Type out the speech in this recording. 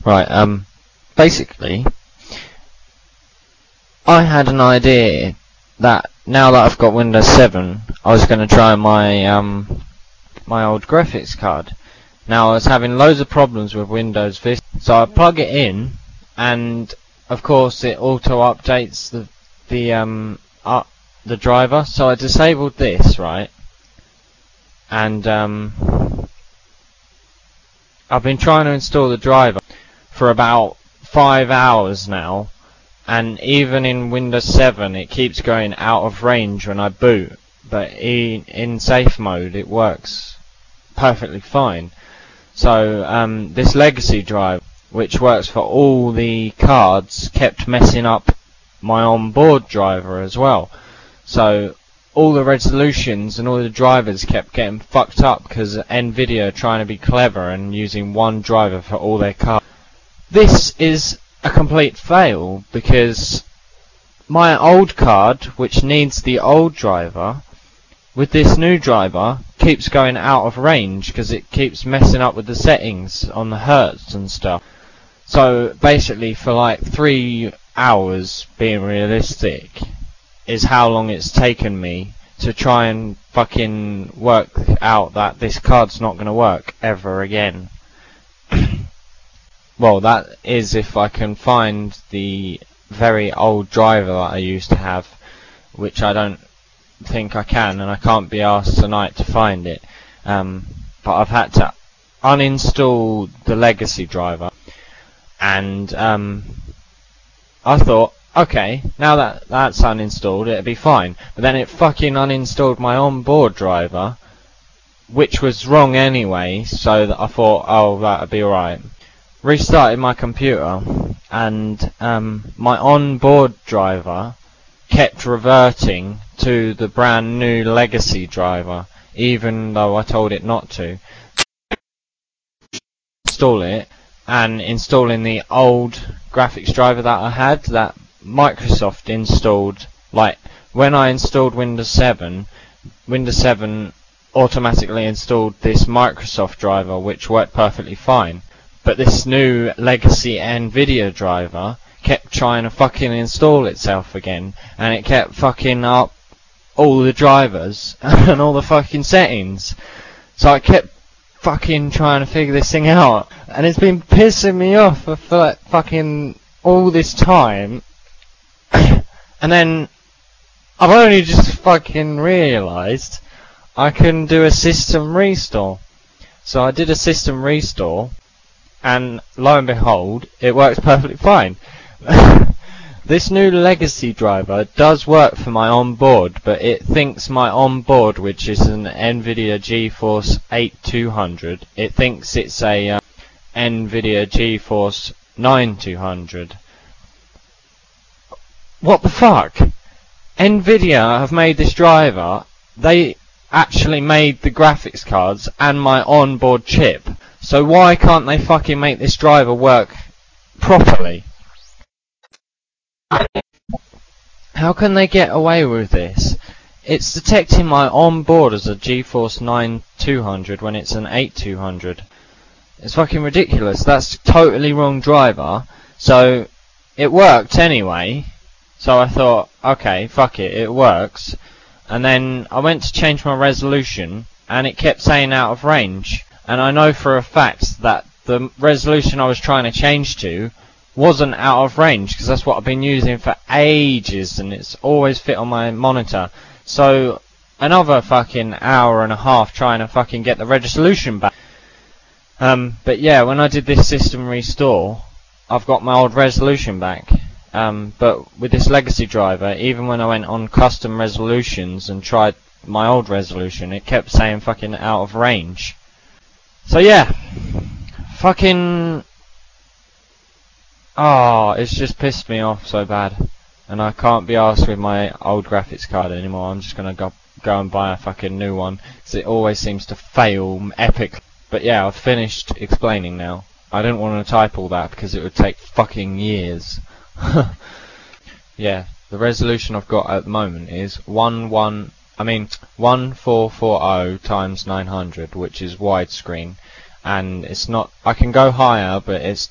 Right, basically, I had an idea that now that I've got Windows 7, I was going to try my, my old graphics card. Now, I was having loads of problems with Windows Vista, so I plug it in, and of course it auto-updates the driver, so I disabled this, right, and, I've been trying to install the driver for about 5 hours now, and even in Windows 7 it keeps going out of range when I boot, but in safe mode it works perfectly fine. So this legacy drive, which works for all the cards, kept messing up my onboard driver as well. So all the resolutions and all the drivers kept getting fucked up because Nvidia are trying to be clever and using one driver for all their cards. This is a complete fail because my old card, which needs the old driver, with this new driver, keeps going out of range because it keeps messing up with the settings on the hertz and stuff. So basically for like 3 hours, being realistic, is how long it's taken me to try and fucking work out that this card's not going to work ever again. Well, that is if I can find the very old driver that I used to have, which I don't think I can, and I can't be asked tonight to find it. But I've had to uninstall the legacy driver, and I thought, okay, now that that's uninstalled, it'll be fine. But then it fucking uninstalled my onboard driver, which was wrong anyway, so that I thought, oh, that'll be alright. Restarted my computer, and my onboard driver kept reverting to the brand new legacy driver, even though I told it not to. Install it, and installing the old graphics driver that I had, that Microsoft installed. Like, when I installed Windows 7, Windows 7 automatically installed this Microsoft driver, which worked perfectly fine. But this new legacy Nvidia driver kept trying to fucking install itself again, and it kept fucking up all the drivers and all the fucking settings. So I kept fucking trying to figure this thing out, and it's been pissing me off for like fucking all this time. And then I've only just fucking realised I can do a system restore. So I did a system restore, and lo and behold, it works perfectly fine. This new legacy driver does work for my onboard, but it thinks my onboard, which is an Nvidia GeForce 8200, it thinks it's a Nvidia GeForce 9200. What the fuck? Nvidia have made this driver. They actually made the graphics cards and my onboard chip. So why can't they fucking make this driver work properly? How can they get away with this? It's detecting my onboard as a GeForce 9200 when it's an 8200. It's fucking ridiculous. That's totally wrong driver. So it worked anyway. So I thought, okay, fuck it, it works. And then I went to change my resolution, and it kept saying out of range. And I know for a fact that the resolution I was trying to change to wasn't out of range, because that's what I've been using for ages, and it's always fit on my monitor. So another fucking hour and a half trying to fucking get the resolution back. But yeah, when I did this system restore, I've got my old resolution back. But with this legacy driver, even when I went on custom resolutions and tried my old resolution, it kept saying fucking out of range. So yeah, fucking, it's just pissed me off so bad, and I can't be arsed with my old graphics card anymore. I'm just gonna go and buy a fucking new one, because it always seems to fail epic. But yeah, I've finished explaining now. I didn't want to type all that because it would take fucking years. Yeah, the resolution I've got at the moment is 1440 times 900, which is widescreen, and it's not. I can go higher, but it's